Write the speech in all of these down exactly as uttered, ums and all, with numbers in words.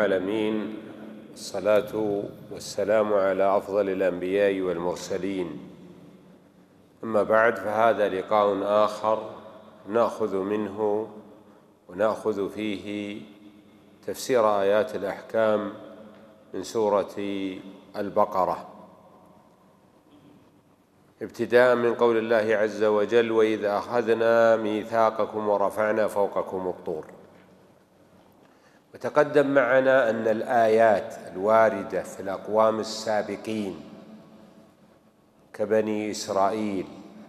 العالمين، الصلاة والسلام على أفضل الأنبياء والمرسلين. أما بعد، فهذا لقاء آخر نأخذ منه ونأخذ فيه تفسير آيات الأحكام من سورة البقرة، ابتداء من قول الله عز وجل: وإذ أخذنا ميثاقكم ورفعنا فوقكم الطور. وتقدم معنا أن الآيات الواردة في الأقوام السابقين كبني إسرائيل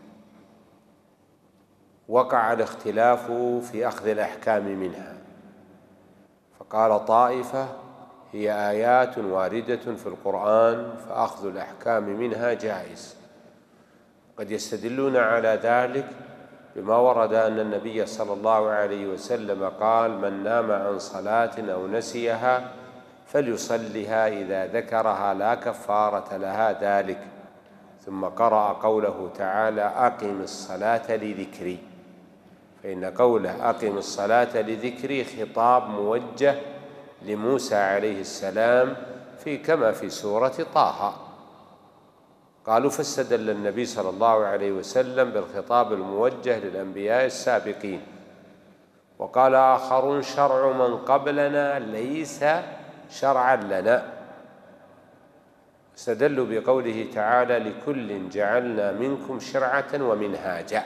وقع الاختلاف في أخذ الأحكام منها، فقال طائفة: هي آيات واردة في القرآن فأخذ الأحكام منها جائز. قد يستدلون على ذلك بما ورد أن النبي صلى الله عليه وسلم قال: من نام عن صلاة أو نسيها فليصلها إذا ذكرها لا كفارة لها ذلك. ثم قرأ قوله تعالى: أقم الصلاة لذكري، فإن قوله أقم الصلاة لذكري خطاب موجه لموسى عليه السلام في كما في سورة طه. قالوا: فاستدل النبي صلى الله عليه وسلم بالخطاب الموجه للأنبياء السابقين. وقال آخرون: شرع من قبلنا ليس شرعا لنا. استدلوا بقوله تعالى: لكل جعلنا منكم شرعة ومنهاجا.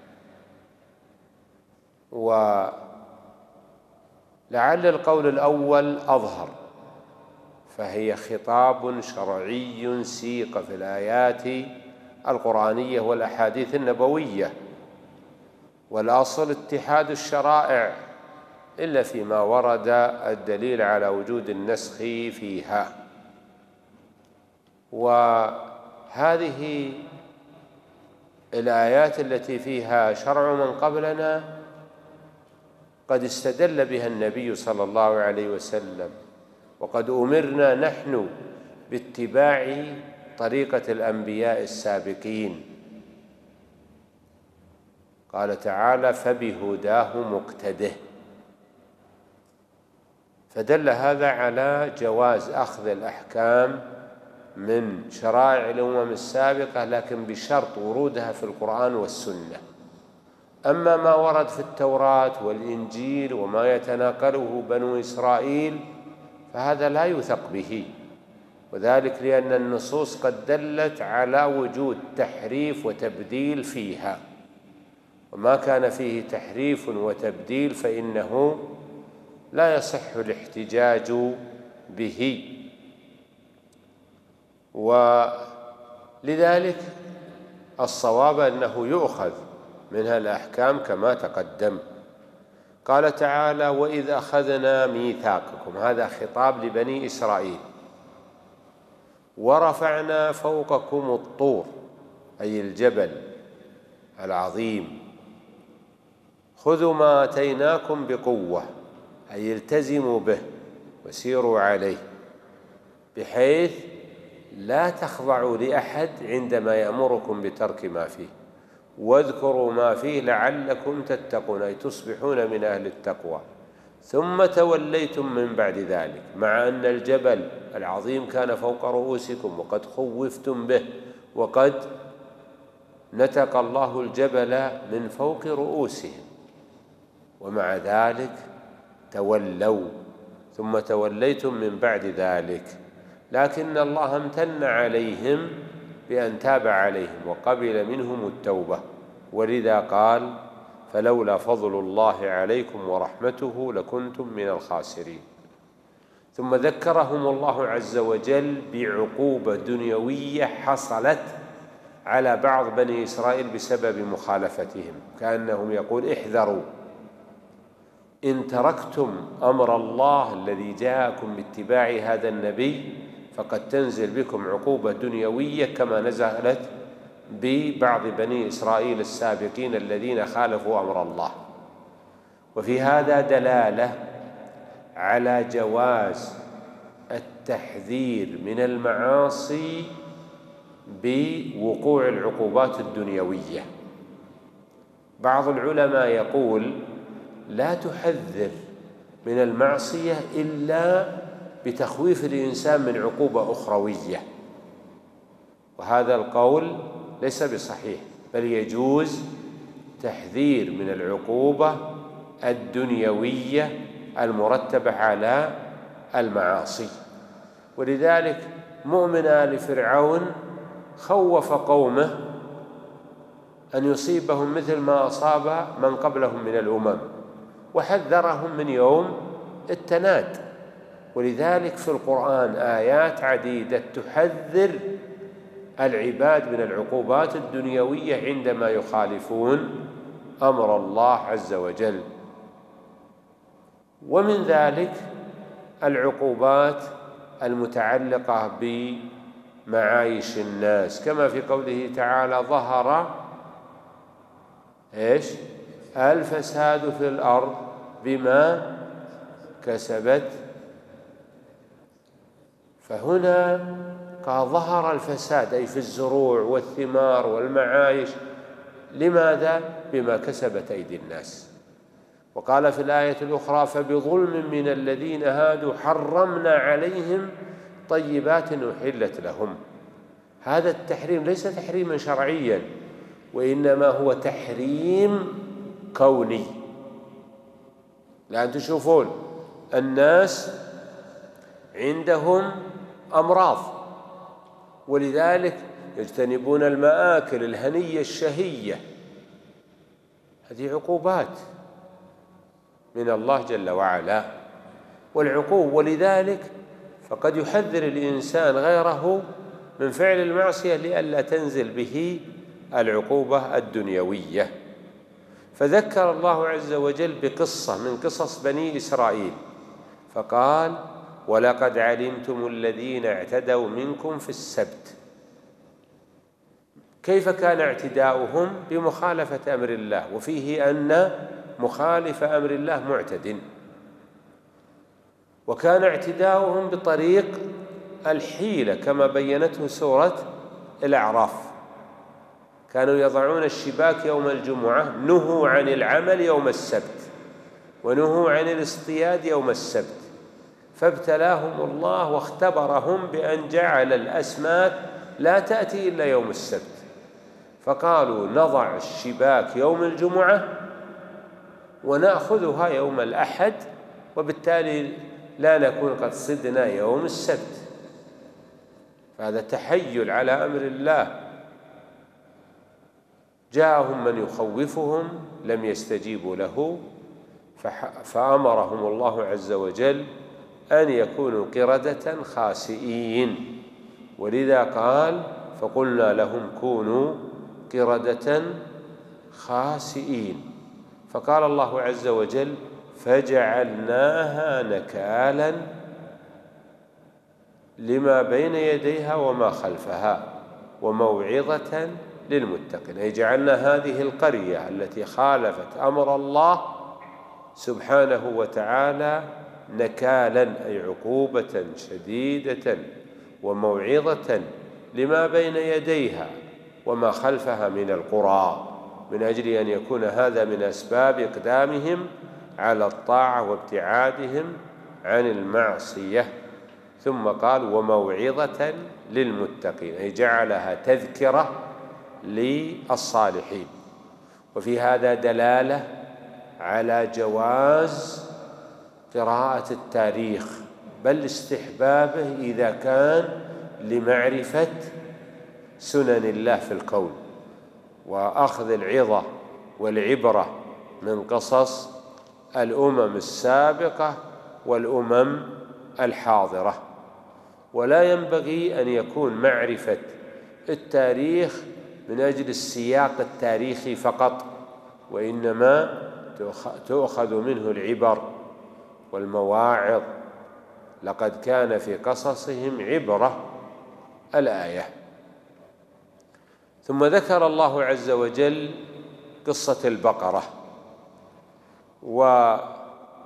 ولعل القول الأول أظهر، فهي خطاب شرعي سيق في الآيات القرآنية والأحاديث النبوية، والأصل اتحاد الشرائع إلا فيما ورد الدليل على وجود النسخ فيها. وهذه الآيات التي فيها شرع من قبلنا قد استدل بها النبي صلى الله عليه وسلم، وقد أمرنا نحن باتباع طريقة الأنبياء السابقين. قال تعالى: فبهداه مقتده. فدل هذا على جواز أخذ الأحكام من شرائع الأمم السابقة، لكن بشرط ورودها في القرآن والسنة. أما ما ورد في التوراة والإنجيل وما يتناقله بنو إسرائيل فهذا لا يوثق به، وذلك لأن النصوص قد دلت على وجود تحريف وتبديل فيها، وما كان فيه تحريف وتبديل فإنه لا يصح الاحتجاج به. ولذلك الصواب أنه يؤخذ منها الأحكام كما تقدم. قال تعالى: وإذ أخذنا ميثاقكم، هذا خطاب لبني إسرائيل. ورفعنا فوقكم الطور، أي الجبل العظيم. خذوا ما آتيناكم بقوة، أي التزموا به وسيروا عليه، بحيث لا تخضعوا لأحد عندما يأمركم بترك ما فيه، واذكروا ما فيه لعلكم تتقون، أي تصبحون من أهل التقوى. ثم توليتم من بعد ذلك، مع أن الجبل العظيم كان فوق رؤوسكم وقد خوفتم به، وقد نتق الله الجبل من فوق رؤوسهم، ومع ذلك تولوا. ثم توليتم من بعد ذلك، لكن الله امتن عليهم بأن تاب عليهم وقبل منهم التوبة، ولذا قال: فلولا فضل الله عليكم ورحمته لكنتم من الخاسرين. ثم ذكرهم الله عز وجل بعقوبة دنيوية حصلت على بعض بني إسرائيل بسبب مخالفتهم، كأنهم يقول: احذروا إن تركتم أمر الله الذي جاءكم باتباع هذا النبي فقد تنزل بكم عقوبة دنيوية كما نزلت ببعض بني إسرائيل السابقين الذين خالفوا أمر الله. وفي هذا دلالة على جواز التحذير من المعاصي بوقوع العقوبات الدنيوية. بعض العلماء يقول: لا تحذر من المعصية إلا بتخويف الإنسان من عقوبة أخروية، وهذا القول ليس بصحيح، بل يجوز تحذير من العقوبة الدنيوية المرتبة على المعاصي. ولذلك مؤمن آل فرعون خوف قومه أن يصيبهم مثل ما أصاب من قبلهم من الأمم، وحذرهم من يوم التناد. ولذلك في القرآن آيات عديدة تحذر العباد من العقوبات الدنيوية عندما يخالفون أمر الله عز وجل. ومن ذلك العقوبات المتعلقة بمعايش الناس، كما في قوله تعالى: ظهر إيش؟ الفساد في الأرض بما كسبت. فهنا قال ظهر الفساد أي في الزروع والثمار والمعايش. لماذا؟ بما كسبت أيدي الناس. وقال في الآية الأخرى: فبظلم من الذين هادوا حرمنا عليهم طيبات أحلت لهم. هذا التحريم ليس تحريما شرعيا، وإنما هو تحريم كوني. لأن تشوفون الناس عندهم أمراض، ولذلك يجتنبون المآكل الهنية الشهية. هذه عقوبات من الله جل وعلا، والعقوب ولذلك فقد يحذر الإنسان غيره من فعل المعصية لئلا تنزل به العقوبة الدنيوية. فذكر الله عز وجل بقصة من قصص بني إسرائيل فقال: ولقد علمتم الذين اعتدوا منكم في السبت. كيف كان اعتداؤهم؟ بمخالفة أمر الله، وفيه أن مخالف أمر الله معتد. وكان اعتداؤهم بطريق الحيلة كما بينته سورة الأعراف. كانوا يضعون الشباك يوم الجمعة، نهوا عن العمل يوم السبت، ونهوا عن الاصطياد يوم السبت، فابتلاهم الله واختبرهم بأن جعل الأسماك لا تأتي إلا يوم السبت. فقالوا: نضع الشباك يوم الجمعة ونأخذها يوم الأحد، وبالتالي لا نكون قد صدنا يوم السبت. فهذا تحيل على أمر الله. جاءهم من يخوفهم لم يستجيبوا له، فأمرهم الله عز وجل أن يكونوا قردة خاسئين. ولذا قال: فقلنا لهم كونوا قردة خاسئين. فقال الله عز وجل: فجعلناها نكالا لما بين يديها وما خلفها وموعظة للمتقين. أي جعلنا هذه القرية التي خالفت أمر الله سبحانه وتعالى نكالا، أي عقوبة شديدة وموعظة لما بين يديها وما خلفها من القرى، من أجل أن يكون هذا من أسباب إقدامهم على الطاعة وابتعادهم عن المعصية. ثم قال: وموعظة للمتقين، أي جعلها تذكرة للصالحين. وفي هذا دلالة على جواز قراءة التاريخ، بل استحبابه إذا كان لمعرفة سنن الله في الكون وأخذ العظة والعبرة من قصص الأمم السابقة والأمم الحاضرة. ولا ينبغي أن يكون معرفة التاريخ من أجل السياق التاريخي فقط، وإنما تؤخذ منه العبر والمواعظ. لقد كان في قصصهم عبرة، الآية. ثم ذكر الله عز وجل قصة البقرة، وقال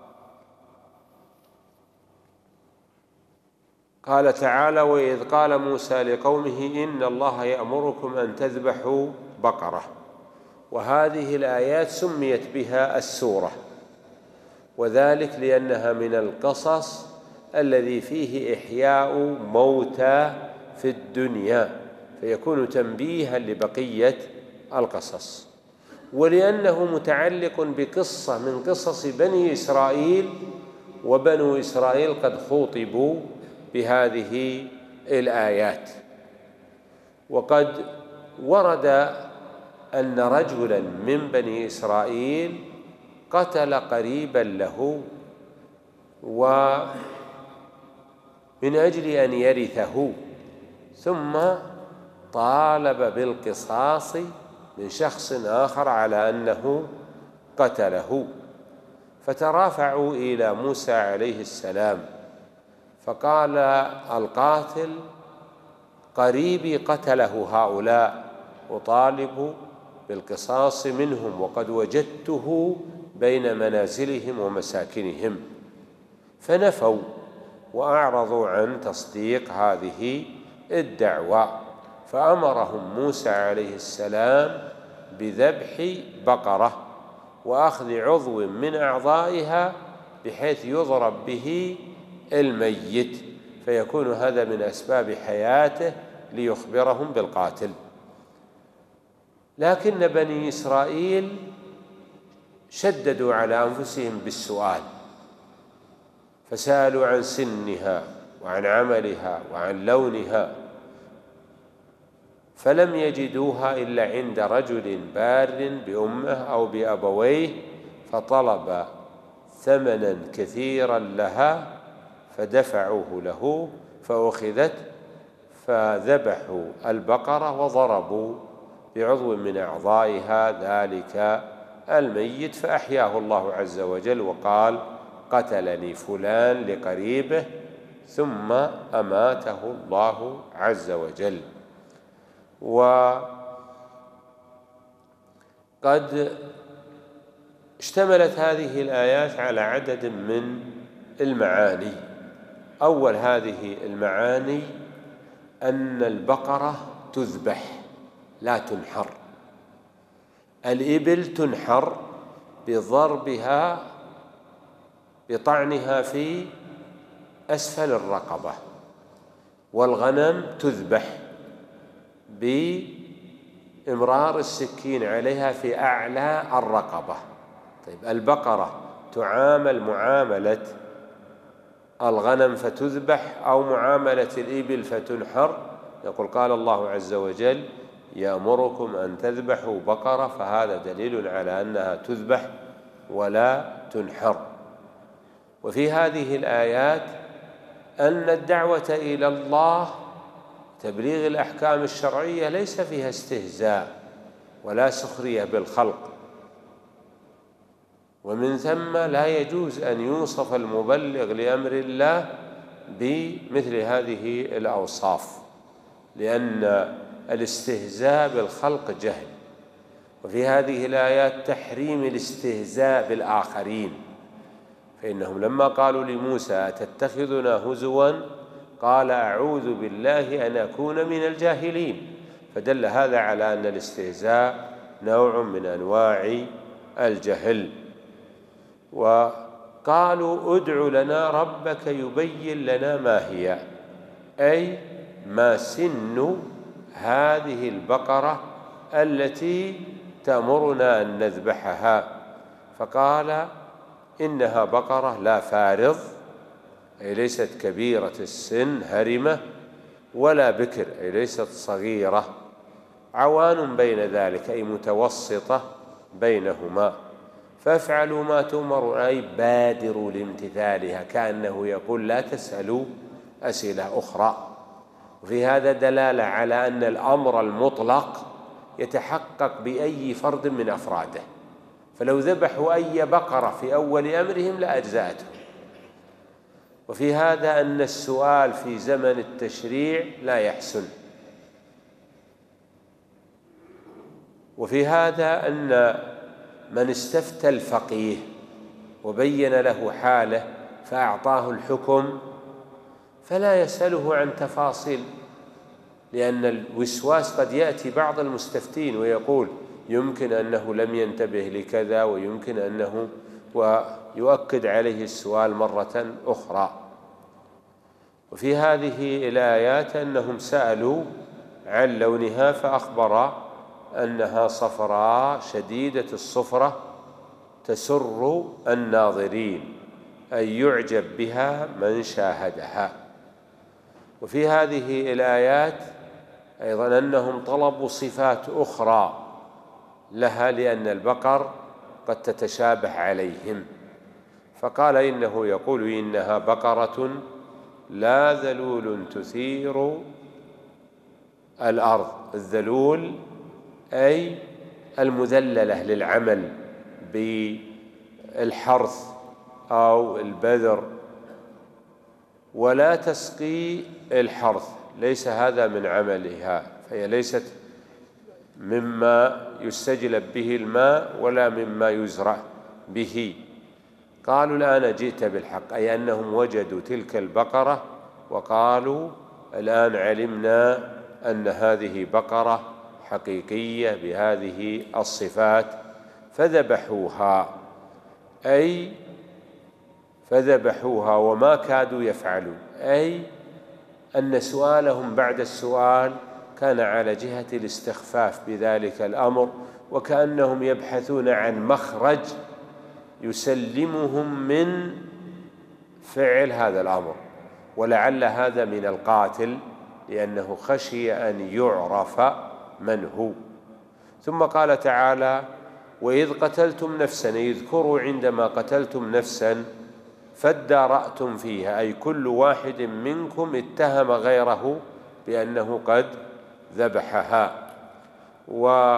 تعالى: وإذ قال موسى لقومه إن الله يأمركم أن تذبحوا بقرة. وهذه الآيات سميت بها السورة، وذلك لأنها من القصص الذي فيه إحياء موتى في الدنيا، فيكون تنبيها لبقية القصص. ولأنه متعلق بقصة من قصص بني إسرائيل، وبنو إسرائيل قد خوطبوا بهذه الآيات. وقد ورد أن رجلا من بني إسرائيل قتل قريبا له، ومن أجل أن يرثه، ثم طالب بالقصاص من شخص آخر على أنه قتله، فترافعوا إلى موسى عليه السلام، فقال القاتل: قريبي قتله هؤلاء، أطالب بالقصاص منهم، وقد وجدته بين منازلهم ومساكنهم. فنفوا وأعرضوا عن تصديق هذه الدعوة، فأمرهم موسى عليه السلام بذبح بقرة وأخذ عضو من أعضائها بحيث يضرب به الميت، فيكون هذا من أسباب حياته ليخبرهم بالقاتل. لكن بني إسرائيل شددوا على أنفسهم بالسؤال، فسألوا عن سنها وعن عملها وعن لونها، فلم يجدوها إلا عند رجل بار بأمه أو بأبويه، فطلب ثمنا كثيرا لها فدفعوه له، فأخذت، فذبحوا البقرة وضربوا بعضو من أعضائها ذلك الميت، فأحياه الله عز وجل وقال: قتلني فلان لقريبه، ثم أماته الله عز وجل. وقد اشتملت هذه الآيات على عدد من المعاني. أول هذه المعاني أن البقرة تذبح لا تنحر. الإبل تنحر بضربها بطعنها في أسفل الرقبة، والغنم تذبح بإمرار السكين عليها في أعلى الرقبة. طيب، البقرة تعامل معاملة الغنم فتذبح أو معاملة الإبل فتنحر؟ يقول: قال الله عز وجل: يأمركم أن تذبحوا بقرة، فهذا دليل على أنها تذبح ولا تنحر. وفي هذه الآيات أن الدعوة إلى الله، تبليغ الأحكام الشرعية، ليس فيها استهزاء ولا سخرية بالخلق، ومن ثم لا يجوز أن يوصف المبلغ لأمر الله بمثل هذه الأوصاف، لأن الاستهزاء بالخلق جهل. وفي هذه الآيات تحريم الاستهزاء بالآخرين، فإنهم لما قالوا لموسى: أتتخذنا هزوا؟ قال: أعوذ بالله أن أكون من الجاهلين. فدل هذا على أن الاستهزاء نوع من أنواع الجهل. وقالوا: ادع لنا ربك يبين لنا ما هي، أي ما سن هذه البقرة التي تأمرنا أن نذبحها. فقال: إنها بقرة لا فارض، أي ليست كبيرة السن هرمة، ولا بكر، أي ليست صغيرة، عوان بين ذلك، أي متوسطة بينهما، فافعلوا ما تؤمرون، أي بادروا لامتثالها، كأنه يقول: لا تسألوا أسئلة أخرى. وفي هذا دلالة على أن الأمر المطلق يتحقق بأي فرد من أفراده، فلو ذبحوا أي بقرة في أول أمرهم لأجزأتهم. وفي هذا أن السؤال في زمن التشريع لا يحسن. وفي هذا أن من استفتى الفقيه وبين له حاله فأعطاه الحكم فلا يسأله عن تفاصيل، لأن الوسواس قد يأتي بعض المستفتين ويقول: يمكن أنه لم ينتبه لكذا، ويمكن أنه، ويؤكد عليه السؤال مرة أخرى. وفي هذه الآيات أنهم سألوا عن لونها فأخبر أنها صفراء شديدة الصفرة تسر الناظرين، أي يعجب بها من شاهدها. وفي هذه الآيات أيضا أنهم طلبوا صفات أخرى لها لأن البقر قد تتشابه عليهم، فقال إنه يقول إنها بقرة لا ذلول تثير الأرض. الذلول أي المذللة للعمل بالحرث أو البذر، ولا تسقي الحرث، ليس هذا من عملها، فهي ليست مما يستجلب به الماء ولا مما يزرع به. قالوا الآن جئت بالحق، أي أنهم وجدوا تلك البقرة وقالوا الآن علمنا أن هذه بقرة حقيقية بهذه الصفات، فذبحوها، أي فذبحوها وما كادوا يفعلون، أي أن سؤالهم بعد السؤال كان على جهة الاستخفاف بذلك الأمر، وكأنهم يبحثون عن مخرج يسلمهم من فعل هذا الأمر، ولعل هذا من القاتل لأنه خشي أن يعرف من هو. ثم قال تعالى: وإذ قتلتم نفسا، اذكروا عندما قتلتم نفسا فادارأتم فيها، أي كل واحد منكم اتهم غيره بأنه قد ذبحها، و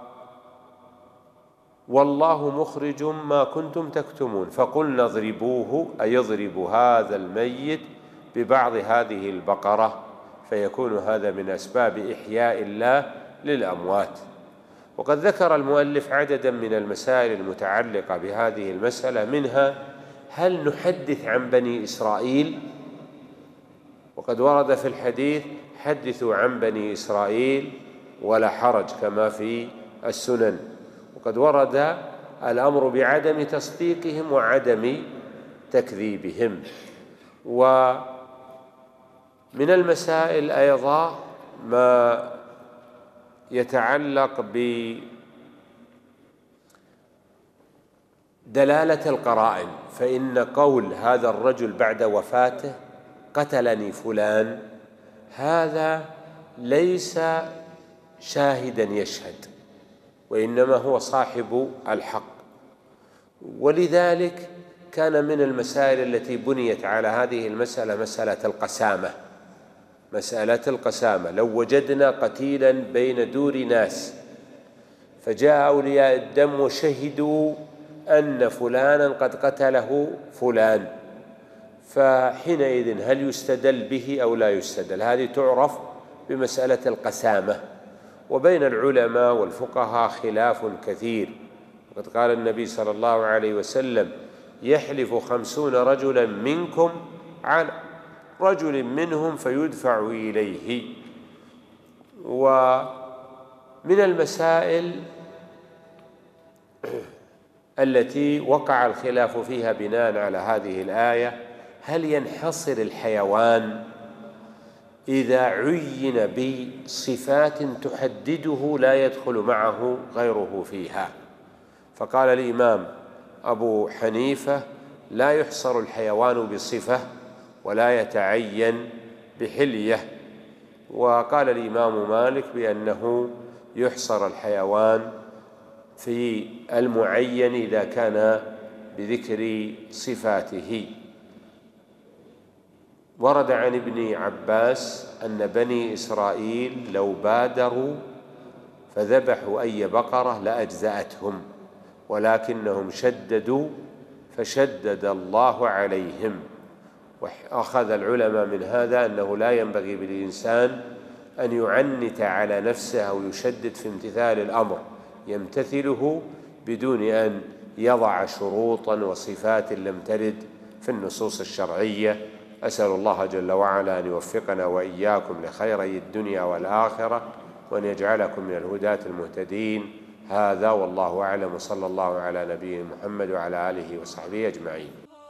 والله مخرج ما كنتم تكتمون، فقلنا اضربوه، أي اضربوا هذا الميت ببعض هذه البقرة، فيكون هذا من أسباب إحياء الله للأموات. وقد ذكر المؤلف عددا من المسائل المتعلقة بهذه المسألة، منها هل نحدث عن بني إسرائيل؟ وقد ورد في الحديث: حدثوا عن بني إسرائيل ولا حرج، كما في السنن. وقد ورد الأمر بعدم تصديقهم وعدم تكذيبهم. ومن المسائل أيضا ما يتعلق بدلالة القرائن، فإن قول هذا الرجل بعد وفاته قتلني فلان، هذا ليس شاهدا يشهد، وإنما هو صاحب الحق. ولذلك كان من المسائل التي بنيت على هذه المسألة مسألة القسامة. مسألة القسامة، لو وجدنا قتيلا بين دور ناس فجاء أولياء الدم وشهدوا أن فلانا قد قتله فلان، فحينئذ هل يستدل به أو لا يستدل؟ هذه تعرف بمسألة القسامة. وبين العلماء والفقهاء خلاف كثير، وقد قال النبي صلى الله عليه وسلم: يحلف خمسون رجلا منكم على رجل منهم فيدفع إليه. ومن المسائل التي وقع الخلاف فيها بناء على هذه الآية: هل ينحصر الحيوان إذا عين بصفات تحدده لا يدخل معه غيره فيها؟ فقال الإمام أبو حنيفة: لا يحصر الحيوان بصفة ولا يتعين بحلية. وقال الإمام مالك بأنه يحصر الحيوان في المعين إذا كان بذكر صفاته. ورد عن ابن عباس أن بني إسرائيل لو بادروا فذبحوا أي بقرة لأجزأتهم، ولكنهم شددوا فشدد الله عليهم. وأخذ العلماء من هذا أنه لا ينبغي بالإنسان أن يعنت على نفسه أو يشدد في امتثال الأمر، يمتثله بدون أن يضع شروطا وصفات لم ترد في النصوص الشرعية. أسأل الله جل وعلا أن يوفقنا وإياكم لخيري الدنيا والآخرة، وأن يجعلكم من الهداة المهتدين. هذا والله أعلم، وصلى الله على نبينا محمد وعلى آله وصحبه أجمعين.